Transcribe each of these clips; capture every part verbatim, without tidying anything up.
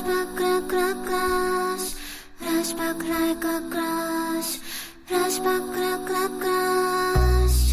Flashback like a crash, flashback like a crash, flashback like a crash.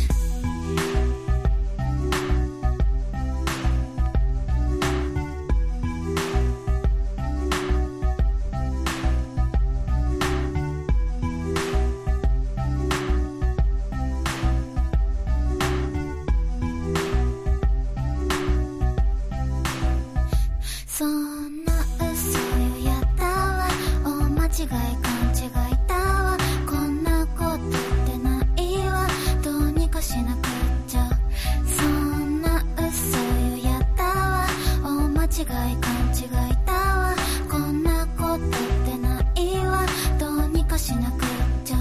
そんな嘘よやったわ、大間違い勘違いだわ、こんなことってないわ、どうにかしなくっちゃ。そんな嘘よやったわ、大間違い勘違いだわ、こんなことってないわ、どうにかしなくっちゃ。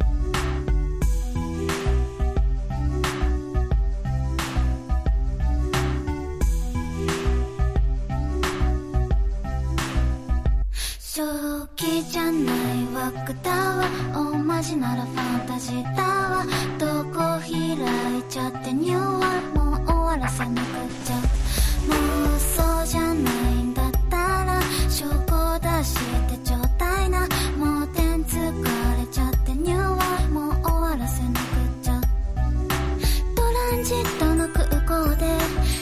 正気じゃない枠だわ、大マジならファンタジーだわ、どこ開いちゃってニューはもう終わらせない。